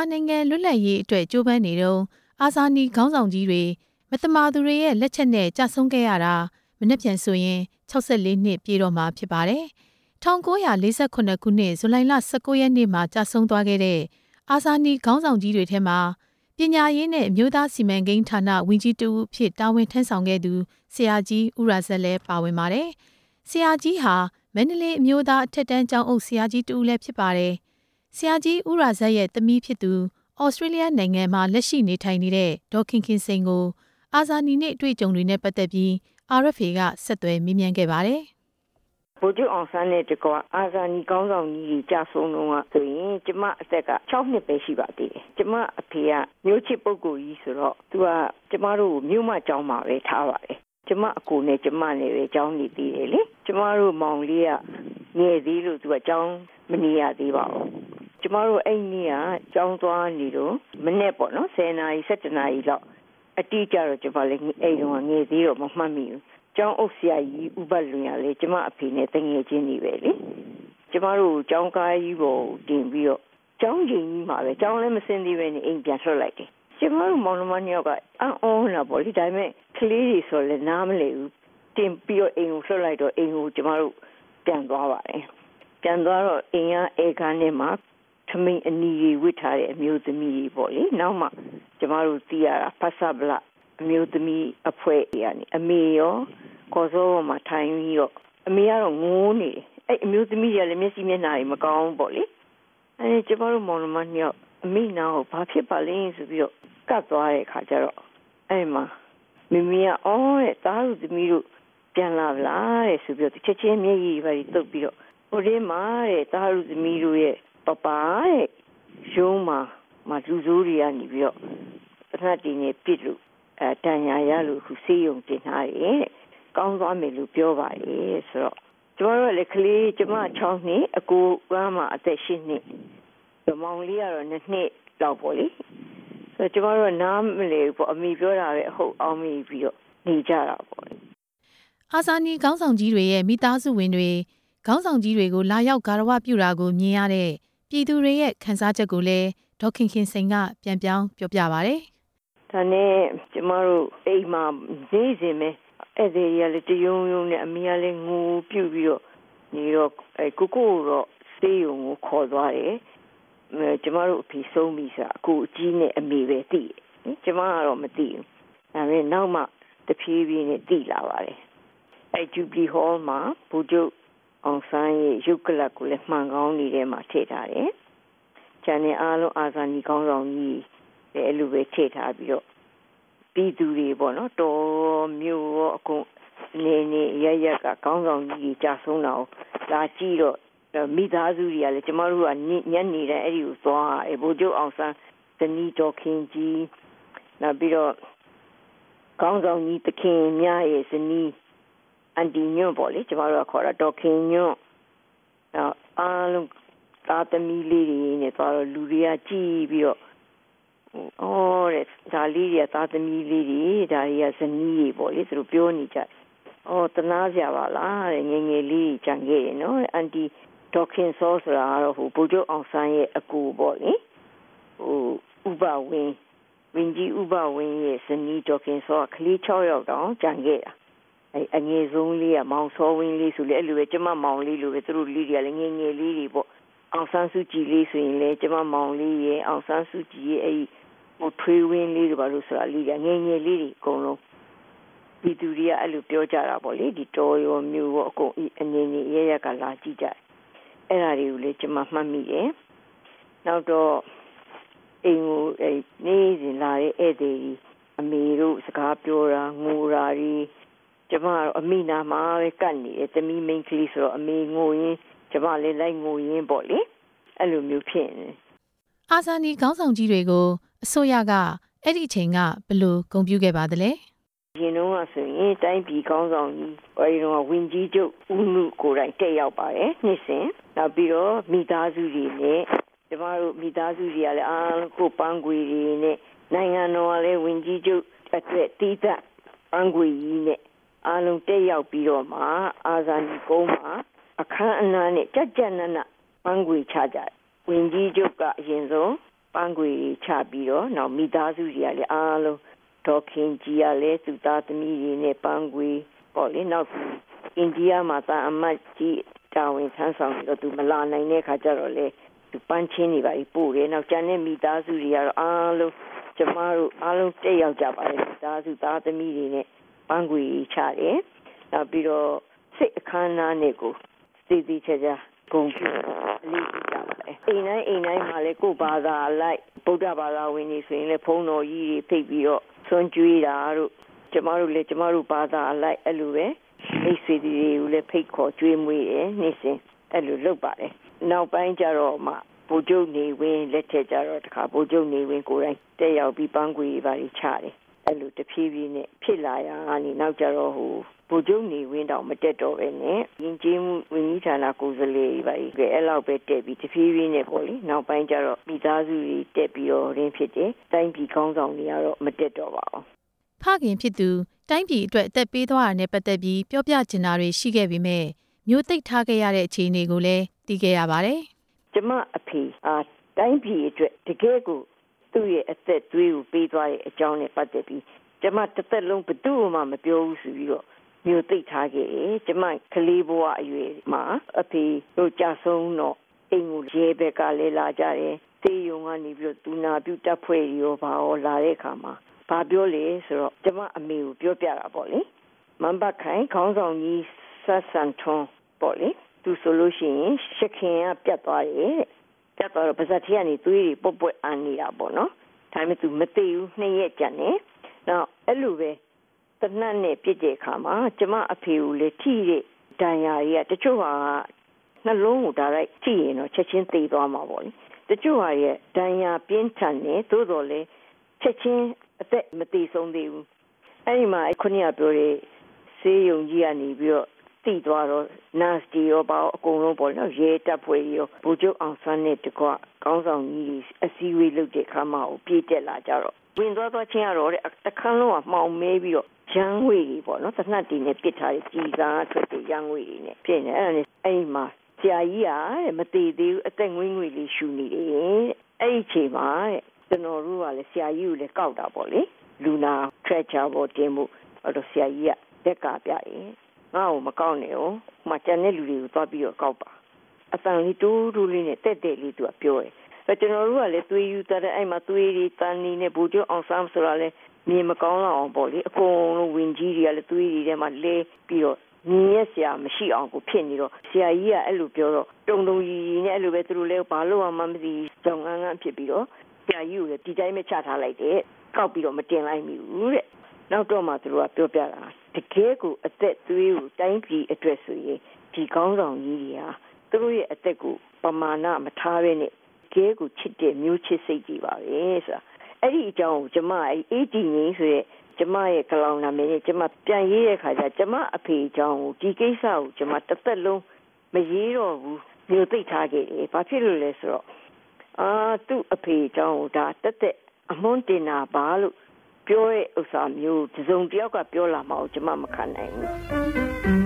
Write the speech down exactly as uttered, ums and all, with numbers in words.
နိုင်ငံလွတ်လပ်ရေးအတွက်ကြိုးပမ်းနေတော့အာဇာနည်ခေါင်းဆောင်ကြီးတွေမတမာသူတွေရဲ့လက်ချက်နဲ့ကြာဆုံးခဲ့ရတာမနေ့ပြန်ဆိုရင်၆၄နှစ်ပြည့်တော့မှာဖြစ်ပါတယ်။၁၉၄၈ခုနှစ်ဇူလိုင်လ၁၉ရက်နေ့မှာကြာဆုံးသွားခဲ့တဲ့အာဇာနည်ခေါင်းဆောင်ကြီးတွေထဲမှာပညာရေးနဲ့အမျိုးသားစီမံကိန်းဌာနဝန်ကြီးတဦးအဖြစ်တာဝန်ထမ်းဆောင်ခဲ့သူဆရာကြီးဦးရာဇတ်လည်းပါဝင်ပါတယ်။ဆရာကြီးဟာမန္တလေးအမျိုးသားအထက်တန်းကျောင်းအုပ်ဆရာကြီးတဦးလည်းဖြစ်ပါတယ်။ဆရာကြီးဦးရာဇတ်ရဲ့သမီးဖြစ်သူဩစတြေးလျနိုင်ငံမှာလက်ရှိနေထိုင်နေတဲ့ဒေါ်ခင်ခင်စိန်ကိုအာဇာနည်နေ့အတွေ့အကြုံတွေနဲ့ပတ်သက်ပြီး အာရ် အက်ဖ် အေ ကဆက်သွယ်မေးမြန်းခဲ့ပါတယ်။ဗိုလ်ချုပ်အောင်ဆန်းနဲ့တကွအာဇာနည်ခေါင်းဆောင်ကြီးကြာဆုံးတော့ဆိုရင်ကျမအသက်က၆နှစ်ပဲရှိပါသေးတယ်။ကျမအဖေကမျိုးချစ်ပုဂ္ဂိုလ်ကြီးဆိုတော့သူကကျမတို့မြို့မကျောင်းမှာပဲထားပါတယ်။ကျမအကိုနဲ့ကျမနဲ့ပဲကျောင်းနေသေးတယ်လေ။ကျမတို့မောင်လေးကငယ်သေးလို့သူကကျောင်းမနေရသေးပါဘူး။ကျမတို့အဲ့နေ့ကကျောင်းသွားနေတော့မနေ့ပေါ့နော်၁၀နာရီ၁၁နာရီလောက်အတိအကျတော့ကျမလည်းအဲ့တုန်းကငယ်သေးတော့မမှတ်မိဘူး။ကျောင်းအုပ်ဆရာကြီးဥပတ်လွင်ရလေကျမအဖေနဲ့တငယ်ချင်းတွေပဲလေကျမတို့ကျောင်းကားကြီးပေါ်တင်ပြီးတော့ကျောင်းကြီးကြီးမှာပဲကျောင်းလည်းမစင်းသေးပဲနဲ့အိမ်ပြန်ဆွတ်လိုက်တယ်ကျမတို့မောင်နှမနှစ်ယောက်ကအံ့ဩနေတာပေါ့လေဒါပေမဲ့ကလေးတွေဆိုလည်းနားမလည်ဘူးတင်ပြီးတော့အိမ်ကိုဆွတ်လိုက်တော့အိမ်ကိုကျမတို့ပြန်သွားပါတယ်ပြန်သွားတော့အိမ်ကအေကားနဲ့မှာသမင်းအနီကြီးဝစ်ထားတဲ့အမျိုးသမီးကြီးပေါ့လေနောက်မှကျမတို့သိရတာဖဆဗလာအမျိုးသမီးအဖွဲ့ရနေအမေရောကော်စောမှာထိုင်ပြီးတော့အမေကတော့ငိုးနေတယ်အဲ့အမျိုးသမီးကလည်းမျက်စိမျက်နှာတွေမကောင်းပေါ့လေအဲ့ကျမတို့မောင်နှမနှစ်ယောက်အမေနာကိုဘာဖြစ်ပါလဲဆိုပြီးတော့ကတ်သွားတဲ့အခါကျတော့အဲ့မှာမမီးကအော်တဲ့သားတို့သမီးတို့ပြန်လာလားတဲ့ဆိုပြီးတော့ချက်ချင်းမျက်ရည်ပါတုပ်ပြီးတော့ဟိုဒီမှာတဲ့သားတို့သမီးတို့ရဲ့ပပတဲ့ရုံးမှာမလူစိုးတွေကနေပြီးတော့တနတ်တီနေပြစ်လို့အဲတန်ညာရလို့ခုစေးရုံတင်ထားတယ်ကောင်းသွားမယ်လို့ပြောပါရဲ့ဆိုတော့ကျမတို့လည်းကလေးကျမ၆နှစ်အကိုကမှအသက်၈နှစ်ဒီမောင်လေးကတော့နှစ်နှစ်လောက်ပေါ့လေဆိုတော့ကျမတို့နားမလဲပေါ့အမိပြောတာပဲအဟုတ်အောင်မိပြီးတော့နေကြတာပေါ့အာဇာနည်ခေါင်းဆောင်ကြီးတွေရဲ့မိသားစုဝင်တွေခေါင်းဆောင်ကြီးတွေကိုလာရောက်ဂါရဝပြုတာကိုမြင်ရတဲ့ပြည်သူတွေရဲ့ခံစားချက်ကိုလည်းဒေါ်ခင်ခင်စိန်ကပြန်ပြောင်းပြောပြပါရတယ်ဒါနဲ့ကျမတို့အိမ်မှာနေစဉ်ပဲအဲ့ဒီရလေတယုံယုံနဲ့အမေကလည်းငိုပြုတ်ပြီးတော့နေတော့အဲကိုကိုတော့စေးုံကိုခေါ်သွားတယ်ကျမတို့အဖေဆုံးပြီဆိုအကိုအကြီးနဲ့အမေပဲသိတယ်ကျမကတော့မသိဘူးဒါပေမဲ့နောက်မှတဖြည်းဖြည်းနဲ့သိလာပါတယ်အဲဂျူဘလီဟောမှာဘူကျုပ်အောင်ဆန်းရဲ့ရုပ်ကလပ်ကိုလည်းမှန်ကောင်းနေတဲ့မှာထည့်ထားတယ်ကျန်တဲ့အားလုံးအာဇာနည်ကောင်းဆောင်ကြီးအဲ့လိုပဲထည့်ထားပြီးတော့ပြည်သူတွေပေါ့နော်တော်မျိုးရောအကုန်နေနေရရကကောင်းဆောင်ကြီးကြာဆုံးတော့လာကြည့်တော့မိသားစုတွေကလည်းကျမတို့ကညနေတိုင်းအဲ့ဒီကိုသွားအဲဘိုးကျုပ်အောင်ဆန်းဇနီးတော်ခင်ကြီးနောက်ပြီးတော့ကောင်းဆောင်ကြီးတခင်မြရဲ့ဇနီးအန်တီညွန့်ပေါ့လေကျမတို့ကခေါ်တာတော်ခင်ညွန့်နောက်အားလုံးသားသမီးလေးတွေနဲ့သွားတော့လူတွေကကြည့်ပြီးတော့အော်တဲ့ဒါလေးတွေကသားသမီးလေးတွေဒါတွေကဇနီးတွေပေါ့လေသူတို့ပြောနေကြအော်တနာစရာပါလားတဲ့ငယ်ငယ်လေးကြံခဲ့ရနော်အန်တီဒေါက်ခင်စောဆိုတာကတော့ဟိုဗိုလ်ချုပ်အောင်ဆန်းရဲ့အကူပေါ့လေဟိုဥပဝင်းဝင်းကြီးဥပဝင်းရဲ့ဇနီးဒေါက်ခင်စောကလေး၆ယောက်တောင်ကြံခဲ့တာအဲအငယ်ဆုံးလေးကမောင်စောဝင်းလေးဆိုလေအဲ့လိုပဲကျမမောင်လေးလိုပဲသူတို့လေးတွေကလည်းငယ်ငယ်လေးတွေပေါ့အောင်ဆန်းစုကြည်လေးဆိုရင်လေကျမမောင်လေးရဲ့အောင်ဆန်းစုကြည်ရဲ့အဲ့ဟိုထွေးဝင်းလေးတွေဘာလို့ဆိုတာလေးကငယ်ငယ်လေးတွေအကုန်လုံးဒီသူတွေကအဲ့လိုပြောကြတာပေါ့လေဒီတော်ရောမျိုးရောအကုန်အနေနဲ့ရရကလာကြည့်ကြအဲ့ဒါတွေကိုလေကျမမှတ်မိတယ်နောက်တော့အိမ်ကိုအဲ့နေစဉ်လာတဲ့ဧည့်သည်အမေတို့စကားပြောတာငိုတာကြီးကျမကတော့အမိနာမှာပဲကတ်နေတယ်သမီးမိန်းကလေးဆိုတော့အမေငိုရင်းကျမလည်းလိုက်ငိုရင်းပေါ့လေအဲ့လိုမျိုးဖြစ်နေအာဇာနည်ခေါင်းဆောင်ကြီးတွေကိုအစိုးရကအဲ့ဒီအချိန်ကဘယ်လိုဂုဏ်ပြုခဲ့ပါသလဲရင်တော့ဆိုရင်တိုင်းပြည်ခေါင်းဆောင်ကြီးအဲဒီတော့ဝင်းကြီးချုပ်ဦးနုကိုယ်တိုင်တက်ရောက်ပါတယ်နှစ်စဉ်နောက်ပြီးတော့မိသားစုတွေနဲ့ကျမတို့မိသားစုတွေကလည်းအားလုံးကိုပန်းခွေတွေနဲ့နိုင်ငံတော်ကလည်းဝင်းကြီးချုပ်အတွက်တီးသက်ပန်းခွေကြီးနဲ့အားလုံးတက်ရောက်ပြီးတော့မှအာဇာနည်ကုန်းမှာအခမ်းအနားနဲ့ကြက်ကြက်နက်နက်ပန်းခွေချကြဝင်းကြီးချုပ်ကအရင်ဆုံးပန်းခွေချပြီးတော့နောက်မိသားစုတွေကလည်းအားလုံးဒေါ်ခင်ကြီးကလည်းသူသားသမီးတွေနဲ့ပန်းခွေပေါ့လေနောက်အိန္ဒိယမှာတာအမတ်ကြီးတာဝန်ထမ်းဆောင်ပြီးတော့သူမလာနိုင်တဲ့ခါကျတော့လေသူပန်းချင်းတွေပါပို့တယ်နောက်ကျန်တဲ့မိသားစုတွေကတော့အားလုံးကျမတို့အားလုံးတက်ရောက်ကြပါတယ်မိသားစုသားသမီးတွေနဲ့ပန်းခွေချတယ်နောက်ပြီးတော့စိတ်အခမ်းအနားနဲ့ကိုစီစီချာချာဂုဏ်ပြုအလေးပြုကြပါတယ်အိမ်တိုင်းအိမ်တိုင်းမှာလေကိုဘာသာလိုက်ဗုဒ္ဓဘာသာဝင်တွေဆိုရင်လေဘုန်းတော်ကြီးတွေဖိတ်ပြီးတော့ဆွမ်းကြွေးတာတို့ကျမတို့လေကျမတို့ဘာသာလိုက်အဲ့လိုပဲမိတ်ဆွေတွေကိုလည်းဖိတ်ခေါ်ကြွေးမွေးတယ်နေ့စဉ်အဲ့လိုလုပ်ပါတယ်နောက်ပိုင်းကျတော့မှဗိုလ်ချုပ်နေဝင်းလက်ထက်ကျတော့တခါဗိုလ်ချုပ်နေဝင်းကိုယ်တိုင်တက်ရောက်ပြီးပန်းခွေတွေပါချတယ်အဲ့လိုတဖြည်းဖြည်းနဲ့ဖြစ်လာရကနေနောက်ကျတော့ဟိုဗိုလ်ချုပ်နေဝင်းတောင်မတက်တော့ပဲနဲ့ယဉ်ကျေးမှုဝန်ကြီးဌာနကိုယ်စားလှယ်တွေပါကြီးအဲ့လောက်ပဲတက်ပြီးတဖြည်းဖြည်းနဲ့ပေါ့လေနောက်ပိုင်းကျတော့မိသားစုတွေတက်ပြီးတော့ရင်းဖြစ်တယ်တိုင်းပြည်ကောင်းဆောင်တွေကတော့မတက်တော့ပါဘူးဖခင်ဖြစ်သူတိုင်းပြည်အတွက်အသက်ပေးသွားတာနဲ့ပတ်သက်ပြီးပြောပြချင်တာတွေရှိခဲ့ပေမဲ့မျိုးသိပ်ထားခဲ့ရတဲ့အခြေအနေကိုလည်းသိခဲ့ရပါတယ်ကျမအဖေအားတိုင်းပြည်အတွက်တကယ်ကိုသူ့ရဲ့အသက်သွေးကိုပေးသွားတဲ့အကြောင်းနဲ့ပတ်သက်ပြီးကျမတစ်သက်လုံးဘယ်သူမှမပြောဘူးဆိုပြီးတော့မျိုးသိပ်ထားခဲ့တယ်ကျမကလေးဘဝအရွယ်မှာအဖေတို့ကြဆုံးတော့အိမ်ကိုရဲဘက်ကလည်းလာကြတယ်တေးရုံကနေပြီးတော့ဒူနာပြုတပ်ဖွဲ့ရောပါရောလာတဲ့အခါမှာဘာပြောလဲဆိုတော့ကျမအမေကိုပြောပြတာပေါ့လေမန်ဘခိုင်ခေါင်းဆောင်ကြီးဆက်ဆန်ထွန်းပေါ့လေသူဆိုလို့ရှိရင်ရှခင်ကပြတ်သွားတယ်ပြတ်သွားတော့ပါဇက်ထီကနေသွေးတွေပုတ်ပွက်အန်နေတာပေါ့နော်ဒါပေမဲ့သူမသိဘူးနှစ်ရက်ကြာနေနောက်အဲ့လိုပဲတနတ်နဲ့ပြည့်တဲ့အခါမှာကျမအဖေကိုလည်းထိတဲ့ဒဏ်ရာကြီးကတချို့ဟာနှလုံးကိုဒါလိုက်ထိရင်တော့ချက်ချင်းသေသွားမှာပေါ့လေတချို့ဟာရဲ့ဒဏ်ရာပြင်းထန်နေသို့တော်လည်းချက်ချင်းအသက်မသေဆုံးသေးဘူးအဲ့ဒီမှာခုနကပြောတဲ့ဆေးရုံကြီးကနေပြီးတော့တည်သွားတော့ nasty ရောပါအကုန်လုံးပေါ့နော်ရဲတပ်ဖွဲ့ရောဗိုလ်ချုပ်အောင်ဆန်းနဲ့တကွကောင်းဆောင်ကြီးအစည်းအဝေးလုပ်တဲ့ခါမှကိုပြေးတက်လာကြတော့ဝင်သွားသွားချင်းကတော့တခန်းလုံးကမှောင်မဲပြီးတော့ရန်ငွေတွေပေါ့နော်သနတ်တီနဲ့ပစ်ထားတဲ့ကြီးစားထွက်တဲ့ရန်ငွေတွေနဲ့ဖြစ်နေအဲ့ဒါနဲ့အဲ့မှာဆရာကြီးကမသေးသေးဘူးအသက်ငွေငွေလေးရှူနေတယ်အဲ့ဒီချိန်မှာကျွန်တော်တို့ကလည်းဆရာကြီးကိုလည်းကောက်တာပေါ့လေလူနာထရက်ချာပေါ်တင်မှုအဲ့တော့ဆရာကြီးကလက်ကပြရင်ငါ့ကိုမကောက်နဲ့哦မကျန်တဲ့လူတွေကိုသွားပြီးတော့ကောက်ပါအတန်လေးတူးတူးလေးနဲ့တက်တက်လေးသူကပြောတယ်အဲကျွန်တော်တို့ကလည်းသွေးယူတဲ့အဲ့မှာသွေးတွေတန်းနေနဲ့ဘူကျအောင်ဆမ်းဆိုတာလဲမြင်မကောင်းလောက်အောင်ပေါ့လေအကုန်လုံးဝင်ကြီးတွေကလည်းသွေးတွေထဲမှာလဲပြီးတော့မြင်ရဆရာမရှိအောင်ကိုဖြစ်နေတော့ဆရာကြီးကအဲ့လိုပြောတော့တုံတုံကြီးနဲ့အဲ့လိုပဲသူတို့လဲဘာလို့မှမသိကြောင်ငန်းငန်းဖြစ်ပြီးတော့ဆရာကြီးကိုလည်းဒီတိုင်းပဲချထားလိုက်တယ်ကောက်ပြီးတော့မတင်လိုက်မိဘူးတဲ့နောက်တော့မှသူတို့ကပြောပြတာတကယ်ကိုအသက်သွေးကိုတိုင်းပြည်အတွက်ဆိုရင်ဒီကောင်းဆောင်ကြီးတွေဟာသူတို့ရဲ့အသက်ကိုပမာဏမထားဘဲနဲ့တကယ်ကိုချစ်တဲ့မျိုးချစ်စိတ်တွေပါပဲဆိုတာအဲ့ဒီအကြောင်းကိုကျမအဲ့အေးတီငင်းဆိုရဲ့ကျမရဲ့ကလောင်နာမည်နဲ့ကျမပြန်ရေးတဲ့ခါကျကျမအဖေအကြောင်းကိုဒီကိစ္စကိုကျမတစ်သက်လုံးမရေးတော့ဘူးမျိုးသိထားခဲ့တယ်ဘာဖြစ်လို့လဲဆိုတော့အာသူ့အဖေအကြောင်းကိုဒါတက်တက်အမွန်းတင်တာပါလို့ပြောတဲ့ဥစ္စာမျိုးတစုံတစ်ယောက်ကပြောလာမှကိုကျမမခံနိုင်ဘူး